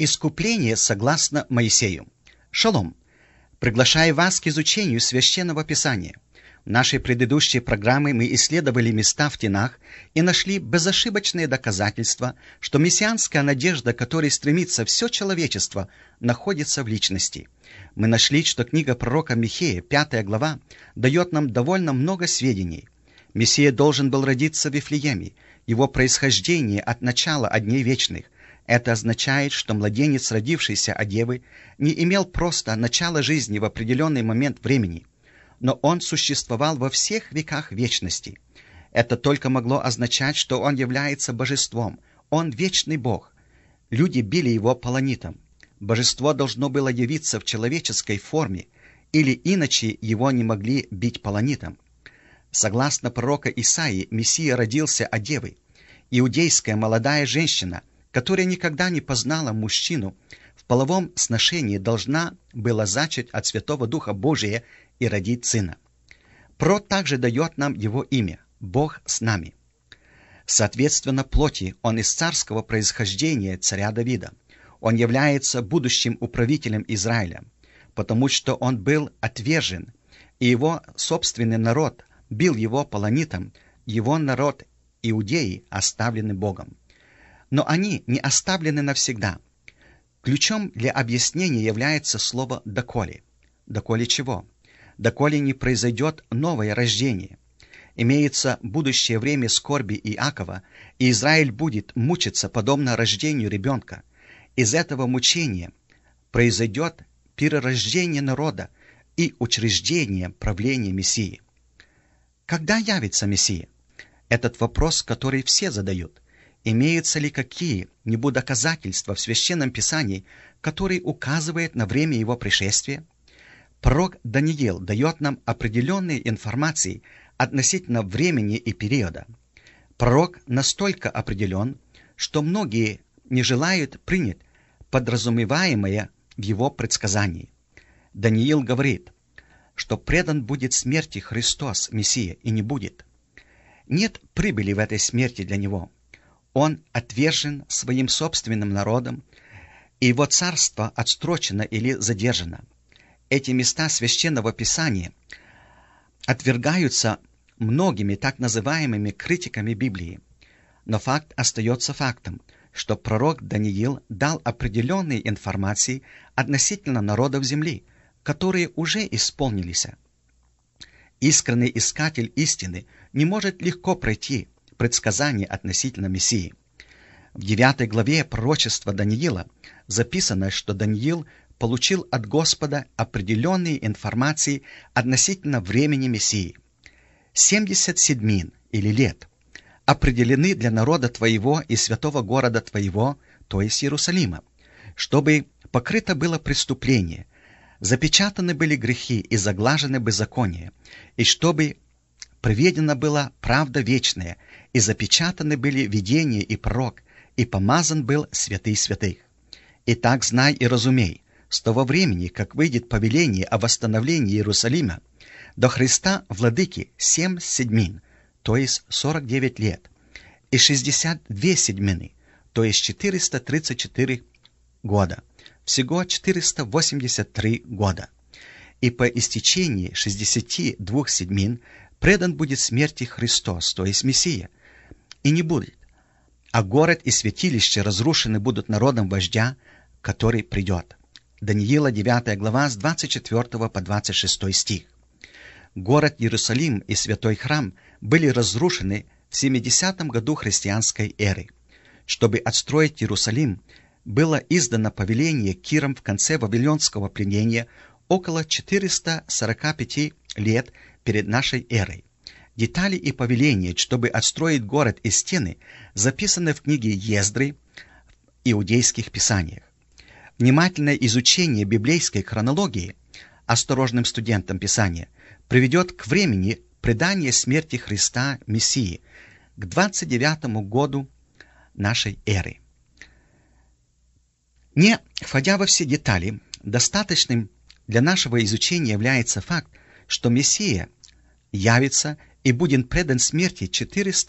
Искупление согласно Моисею. Шалом! Приглашаю вас к изучению Священного Писания. В нашей предыдущей программе мы исследовали места в Тенах и нашли безошибочные доказательства, что мессианская надежда, к которой стремится все человечество, находится в личности. Мы нашли, что книга пророка Михея, 5 глава, дает нам довольно много сведений. Мессия должен был родиться в Вифлееме, его происхождение от начала от дней вечных. Это означает, что младенец, родившийся от девы, не имел просто начала жизни в определенный момент времени, но он существовал во всех веках вечности. Это только могло означать, что он является божеством, он вечный Бог. Люди били его полонитом. Божество должно было явиться в человеческой форме, или иначе его не могли бить полонитом. Согласно пророка Исаии, Мессия родился от девы. Иудейская молодая женщина, которая никогда не познала мужчину, в половом сношении должна была зачать от Святого Духа Божия и родить сына. Пророк также дает нам его имя – Бог с нами. Соответственно плоти, он из царского происхождения царя Давида. Он является будущим управителем Израиля, потому что он был отвержен, и его собственный народ бил его полонитом, его народ иудеи оставлены Богом. Но они не оставлены навсегда. Ключом для объяснения является слово «доколе». Доколе чего? Доколе не произойдет новое рождение. Имеется будущее время скорби Иакова, и Израиль будет мучиться подобно рождению ребенка. Из этого мучения произойдет перерождение народа и учреждение правления Мессии. Когда явится Мессия? Этот вопрос, который все задают. Имеются ли какие-нибудь доказательства в Священном Писании, которые указывают на время его пришествия? Пророк Даниил дает нам определенные информации относительно времени и периода. Пророк настолько определен, что многие не желают принять подразумеваемое в его предсказании. Даниил говорит, что предан будет смерти Христос, Мессия, и не будет. Нет прибыли в этой смерти для него. Он отвержен своим собственным народом, и его царство отстрочено или задержано. Эти места Священного Писания отвергаются многими так называемыми критиками Библии. Но факт остается фактом, что пророк Даниил дал определенные информации относительно народов земли, которые уже исполнились. Искренний искатель истины не может легко пройти предсказание относительно Мессии. В 9 главе пророчества Даниила записано, что Даниил получил от Господа определенные информации относительно времени Мессии. 70 седмин или лет определены для народа твоего и святого города твоего, то есть Иерусалима, чтобы покрыто было преступление, запечатаны были грехи и заглажены беззакония, и чтобы приведена была правда вечная, и запечатаны были видение и пророк, и помазан был святый святых. Итак, знай и разумей, с того времени, как выйдет повеление о восстановлении Иерусалима, до Христа Владыки 7 седмин, то есть 49 лет, и 62 седмины, то есть 434 года, всего 483 года. И по истечении 62 седмин предан будет смерти Христос, то есть Мессия, и не будет, а город и святилище разрушены будут народом вождя, который придет. Даниила 9 глава с 24 по 26 стих. Город Иерусалим и святой храм были разрушены в 70 году христианской эры. Чтобы отстроить Иерусалим, было издано повеление Киром в конце Вавилонского пленения около 445 лет перед нашей эрой. Детали и повеления, чтобы отстроить город и стены, записаны в книге Ездры в иудейских писаниях. Внимательное изучение библейской хронологии осторожным студентам Писания приведет к времени предания смерти Христа Мессии, к 29 году нашей эры. Не входя во все детали, достаточным для нашего изучения является факт, что Мессия явится и будет предан смерти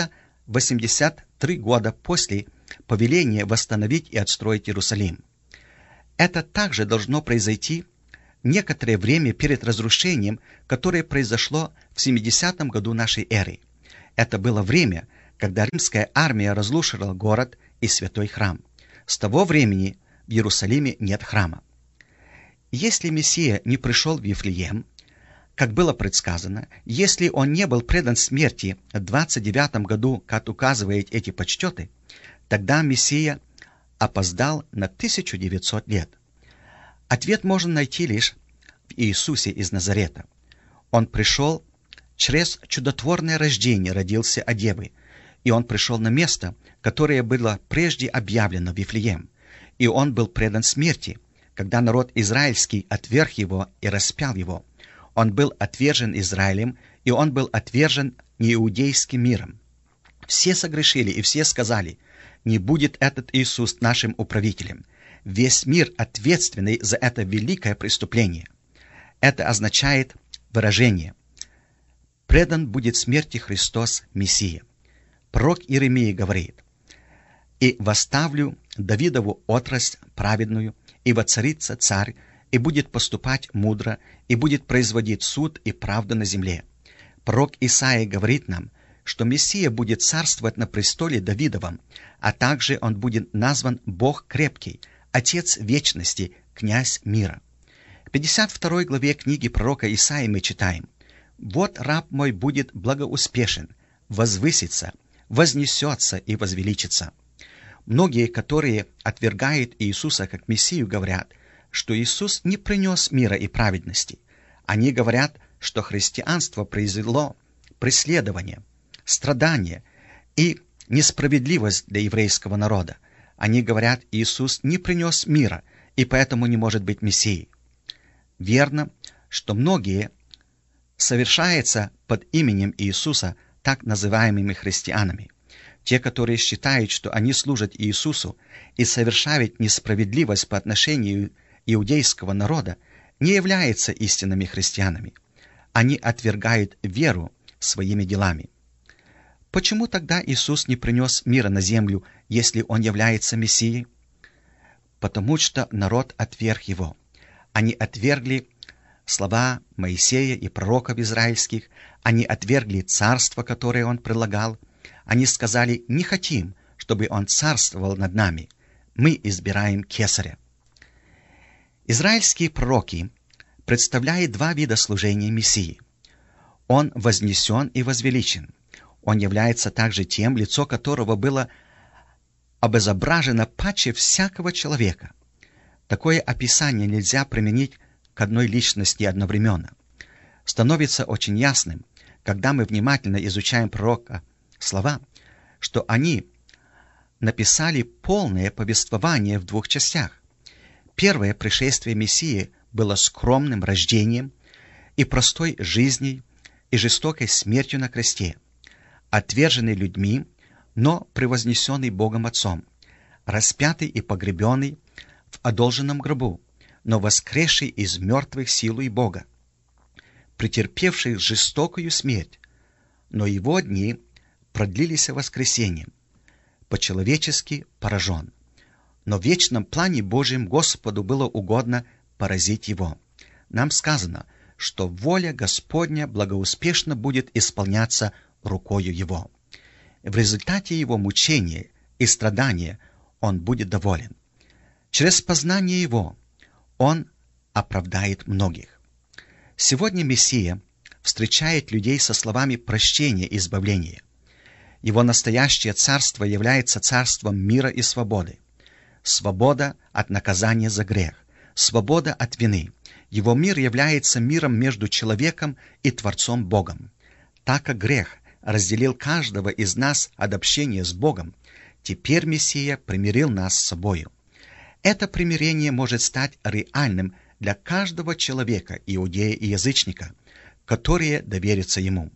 483 года после повеления восстановить и отстроить Иерусалим. Это также должно произойти некоторое время перед разрушением, которое произошло в 70-м году нашей эры. Это было время, когда римская армия разрушила город и святой храм. С того времени в Иерусалиме нет храма. Если Мессия не пришел в Вифлеем, как было предсказано, если он не был предан смерти в 29 году, как указывают эти подсчеты, тогда Мессия опоздал на 1900 лет. Ответ можно найти лишь в Иисусе из Назарета. Он пришел через чудотворное рождение, родился от Девы, и он пришел на место, которое было прежде объявлено Вифлеем, и он был предан смерти, когда народ израильский отверг его и распял его. Он был отвержен Израилем, и он был отвержен неиудейским миром. Все согрешили, и все сказали: не будет этот Иисус нашим управителем. Весь мир ответственный за это великое преступление. Это означает выражение: предан будет смерти Христос Мессия. Пророк Иеремия говорит: «И восставлю Давидову отрасль праведную, и воцарится царь, и будет поступать мудро, и будет производить суд и правду на земле». Пророк Исаия говорит нам, что Мессия будет царствовать на престоле Давидовом, а также он будет назван Бог крепкий, Отец вечности, Князь мира. В 52 главе книги пророка Исаии мы читаем: «Вот раб мой будет благоуспешен, возвысится, вознесется и возвеличится». Многие, которые отвергают Иисуса как Мессию, говорят, что Иисус не принес мира и праведности. Они говорят, что христианство произвело преследование, страдание и несправедливость для еврейского народа. Они говорят, Иисус не принес мира и поэтому не может быть Мессией. Верно, что многие совершаются под именем Иисуса так называемыми христианами. Те, которые считают, что они служат Иисусу и совершают несправедливость по отношению иудейского народа, не являются истинными христианами. Они отвергают веру своими делами. Почему тогда Иисус не принес мира на землю, если Он является Мессией? Потому что народ отверг Его. Они отвергли слова Моисея и пророков израильских, они отвергли царство, которое Он предлагал. Они сказали: не хотим, чтобы Он царствовал над нами. Мы избираем Кесаря. Израильские пророки представляют два вида служения Мессии. Он вознесен и возвеличен. Он является также тем, лицо которого было обезображено паче всякого человека. Такое описание нельзя применить к одной личности одновременно. Становится очень ясным, когда мы внимательно изучаем пророка слова, что они написали полное повествование в двух частях. Первое пришествие Мессии было скромным рождением и простой жизнью и жестокой смертью на кресте, отверженный людьми, но превознесенный Богом Отцом, распятый и погребенный в одолженном гробу, но воскресший из мертвых силой Бога, претерпевший жестокую смерть, но его дни продлились воскресением, по-человечески поражен. Но в вечном плане Божьем Господу было угодно поразить его. Нам сказано, что воля Господня благоуспешно будет исполняться рукою его. В результате его мучения и страдания он будет доволен. Через познание его он оправдает многих. Сегодня Мессия встречает людей со словами прощения и избавления. Его настоящее царство является царством мира и свободы. Свобода от наказания за грех, свобода от вины. Его мир является миром между человеком и Творцом Богом. Так как грех разделил каждого из нас от общения с Богом, теперь Мессия примирил нас с собою. Это примирение может стать реальным для каждого человека, иудея и язычника, которые доверятся Ему.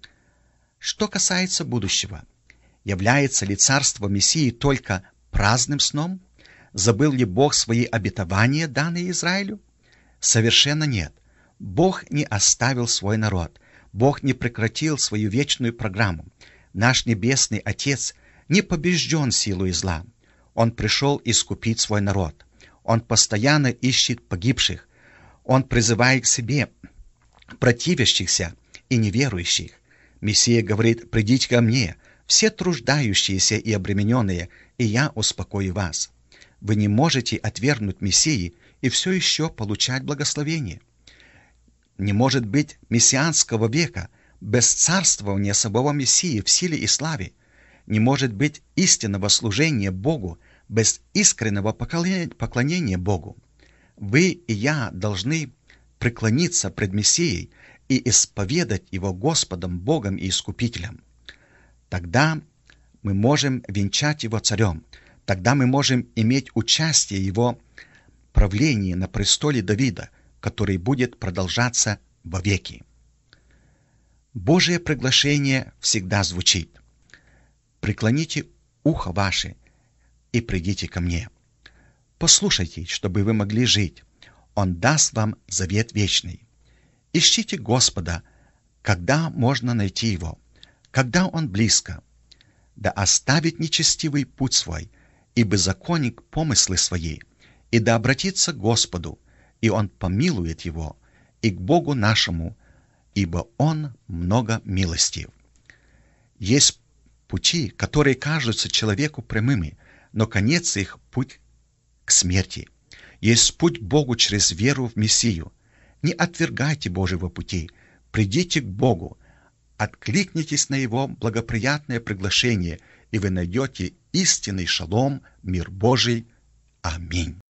Что касается будущего, является ли царство Мессии только праздным сном? Забыл ли Бог свои обетования, данные Израилю? Совершенно нет. Бог не оставил свой народ. Бог не прекратил свою вечную программу. Наш Небесный Отец не побежден силой зла. Он пришел искупить свой народ. Он постоянно ищет погибших. Он призывает к себе противящихся и неверующих. Мессия говорит: «Придите ко мне, все труждающиеся и обремененные, и я успокою вас». Вы не можете отвергнуть Мессии и все еще получать благословение. Не может быть мессианского века без царствования самого Мессии в силе и славе. Не может быть истинного служения Богу без искреннего поклонения Богу. Вы и я должны преклониться пред Мессией и исповедать Его Господом, Богом и Искупителем. Тогда мы можем венчать Его царем. Тогда мы можем иметь участие в Его правлении на престоле Давида, который будет продолжаться вовеки. Божие приглашение всегда звучит: «Преклоните ухо ваше и придите ко мне». Послушайте, чтобы вы могли жить. Он даст вам завет вечный. Ищите Господа, когда можно найти Его, когда Он близко. Да оставит нечестивый путь свой, и беззаконник помыслы свои, и да обратится к Господу, и Он помилует его, и к Богу нашему, ибо Он много милостив. Есть пути, которые кажутся человеку прямыми, но конец их — путь к смерти. Есть путь к Богу через веру в Мессию. Не отвергайте Божьего пути, придите к Богу, откликнитесь на Его благоприятное приглашение, и вы найдете истинный шалом, мир Божий. Аминь.